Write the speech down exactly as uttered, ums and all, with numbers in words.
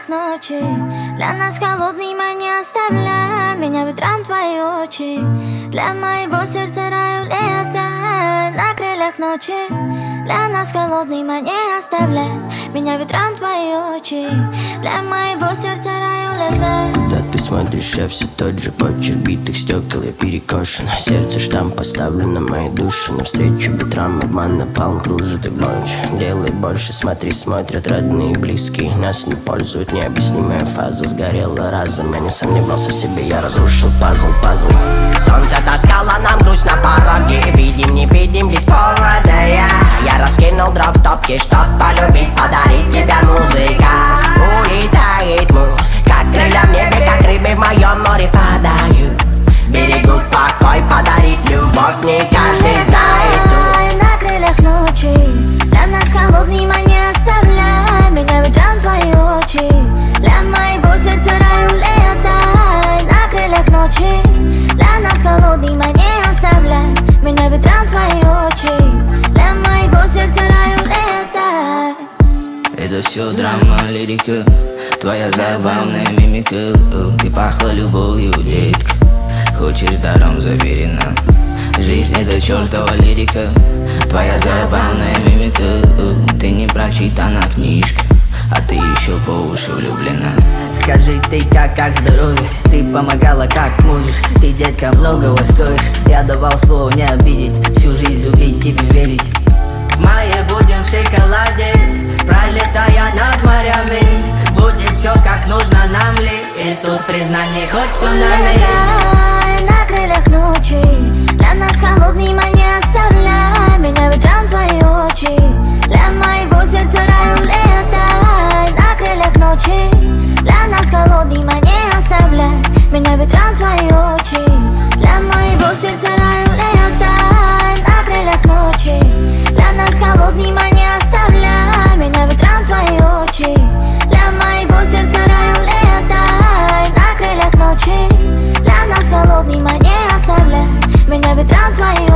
крыльях ночи. Для нас холодными не оставляй меня ветром твои очи. Для моего сердца раю лето на крыльях ночи. Для нас холодными не оставляй меня ветром твои очи. Для моего сердца раю лето. Когда ты смотришь, я все тот же почерк битых стекол, я перекошен. Сердце штамп поставлен на моей душе. Навстречу ветрам обман напалм кружит и гончь. Делай больше, смотри, смотрят родные и близкие. Нас не пользует необъяснимая фаза. Сгорела разом, я не сомневался в себе, я разрушил пазл, пазл. Солнце таскало нам грусть на пороге. Видим, не видим без повода. Я, я раскинул дров в топке, чтоб полюбить, подарить тебе музыка. Улетает мы, как крылья в небе, как рыбы в моем море падают. Берегут покой, подарить любовь не каждый знает. На крыльях ночи, для нас холодными не оставляй меня ветром твои очи. Для моего сердца раю лето на крыльях ночи. Для нас холодными не оставляй меня ветром твои очи. Для моего сердца раю лето. Это все драма, лирика, твоя забавная мимика. Ты пахла любовью, детка, хочешь даром заверена. Жизнь это чертова лирика, твоя забавная мимика. Ты не прочитана книжка, а ты еще по уши влюблена. Скажи ты как, как здоровье, ты помогала как можешь. Ты, детка, многого стоишь. Я давал слово не обидеть, всю жизнь любить, тебе верить. В мае будем в шоколаде, пролетая над морями. Будет все как нужно нам ли, и тут признание хоть цунами. На крыльях ночи, для нас холодными не оставляй меня ветром твои очи. Для моего сердца раю лето на крыльях ночи. Для нас холодными не оставляй меня ветром твои очи. Для моего сердца раю лето на крыльях ночи. Для нас холодными не оставляй меня ветром твои очи. Для моего сердца раю лето на крыльях ночи. Для нас холодными не оставляй меня ветром твои